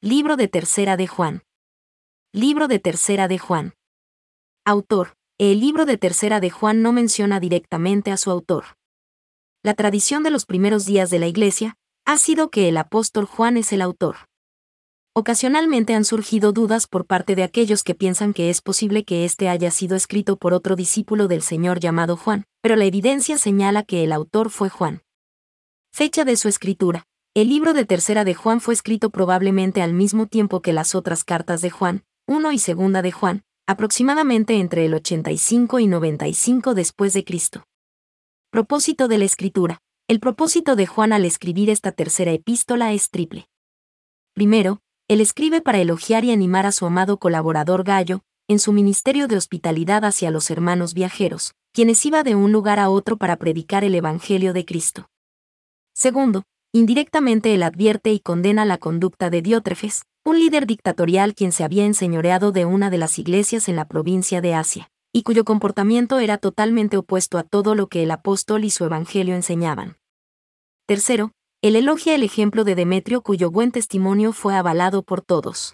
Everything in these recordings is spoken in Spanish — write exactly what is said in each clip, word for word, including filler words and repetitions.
Libro de Tercera de Juan. Libro de Tercera de Juan. Autor. El libro de Tercera de Juan no menciona directamente a su autor. La tradición de los primeros días de la Iglesia ha sido que el apóstol Juan es el autor. Ocasionalmente han surgido dudas por parte de aquellos que piensan que es posible que éste haya sido escrito por otro discípulo del Señor llamado Juan, pero la evidencia señala que el autor fue Juan. Fecha de su escritura. El libro de Tercera de Juan fue escrito probablemente al mismo tiempo que las otras cartas de Juan, uno y Segunda de Juan, aproximadamente entre el ochenta y cinco y noventa y cinco después de Cristo. Propósito de la escritura. El propósito de Juan al escribir esta tercera epístola es triple. Primero, él escribe para elogiar y animar a su amado colaborador Gayo, en su ministerio de hospitalidad hacia los hermanos viajeros, quienes iba de un lugar a otro para predicar el Evangelio de Cristo. Segundo, indirectamente él advierte y condena la conducta de Diótrefes, un líder dictatorial quien se había enseñoreado de una de las iglesias en la provincia de Asia, y cuyo comportamiento era totalmente opuesto a todo lo que el apóstol y su evangelio enseñaban. Tercero, él elogia el ejemplo de Demetrio cuyo buen testimonio fue avalado por todos.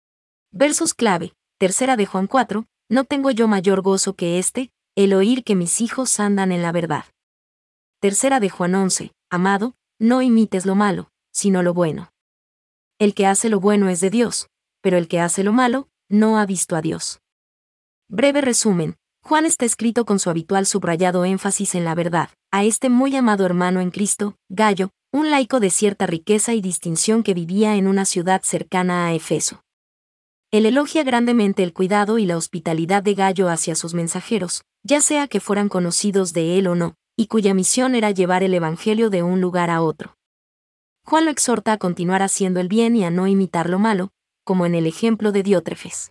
Versos clave. Tercera de Juan cuatro, no tengo yo mayor gozo que este, el oír que mis hijos andan en la verdad. Tercera de Juan once, amado, no imites lo malo, sino lo bueno. El que hace lo bueno es de Dios, pero el que hace lo malo, no ha visto a Dios. Breve resumen. Juan está escrito con su habitual subrayado énfasis en la verdad, a este muy amado hermano en Cristo, Gayo, un laico de cierta riqueza y distinción que vivía en una ciudad cercana a Efeso. Él elogia grandemente el cuidado y la hospitalidad de Gayo hacia sus mensajeros, ya sea que fueran conocidos de él o no, y cuya misión era llevar el evangelio de un lugar a otro. Juan lo exhorta a continuar haciendo el bien y a no imitar lo malo, como en el ejemplo de Diótrefes.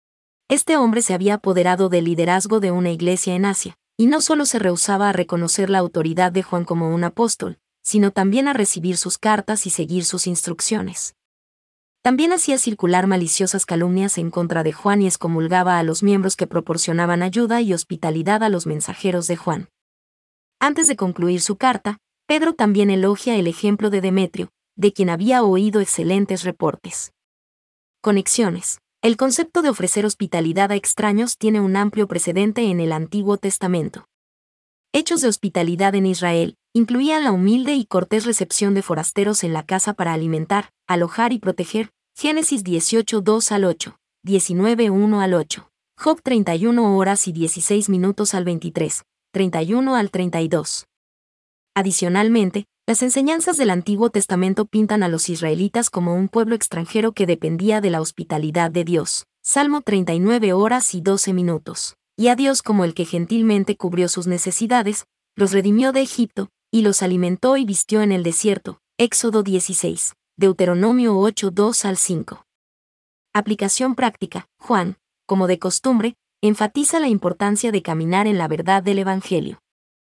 Este hombre se había apoderado del liderazgo de una iglesia en Asia, y no solo se rehusaba a reconocer la autoridad de Juan como un apóstol, sino también a recibir sus cartas y seguir sus instrucciones. También hacía circular maliciosas calumnias en contra de Juan y excomulgaba a los miembros que proporcionaban ayuda y hospitalidad a los mensajeros de Juan. Antes de concluir su carta, Pedro también elogia el ejemplo de Demetrio, de quien había oído excelentes reportes. Conexiones. El concepto de ofrecer hospitalidad a extraños tiene un amplio precedente en el Antiguo Testamento. Hechos de hospitalidad en Israel incluían la humilde y cortés recepción de forasteros en la casa para alimentar, alojar y proteger. Génesis dieciocho dos al ocho, diecinueve uno al ocho, Job treinta y una horas y dieciséis minutos al veintitrés, treinta y uno al treinta y dos. Adicionalmente, las enseñanzas del Antiguo Testamento pintan a los israelitas como un pueblo extranjero que dependía de la hospitalidad de Dios. Salmo treinta y nueve horas y doce minutos. Y a Dios como el que gentilmente cubrió sus necesidades, los redimió de Egipto, y los alimentó y vistió en el desierto. Éxodo dieciséis, Deuteronomio ocho dos al cinco. Aplicación práctica. Juan, como de costumbre, enfatiza la importancia de caminar en la verdad del Evangelio.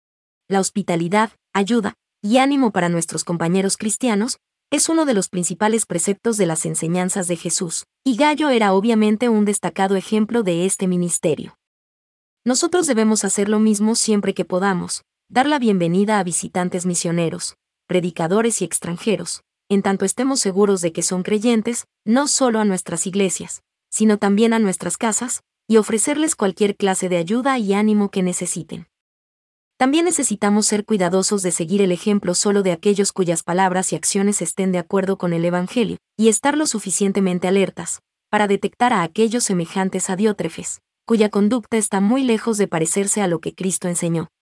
La hospitalidad, ayuda y ánimo para nuestros compañeros cristianos es uno de los principales preceptos de las enseñanzas de Jesús, y Gayo era obviamente un destacado ejemplo de este ministerio. Nosotros debemos hacer lo mismo siempre que podamos, dar la bienvenida a visitantes misioneros, predicadores y extranjeros, en tanto estemos seguros de que son creyentes, no solo a nuestras iglesias, sino también a nuestras casas, y ofrecerles cualquier clase de ayuda y ánimo que necesiten. También necesitamos ser cuidadosos de seguir el ejemplo solo de aquellos cuyas palabras y acciones estén de acuerdo con el Evangelio, y estar lo suficientemente alertas, para detectar a aquellos semejantes a Diótrefes, cuya conducta está muy lejos de parecerse a lo que Cristo enseñó.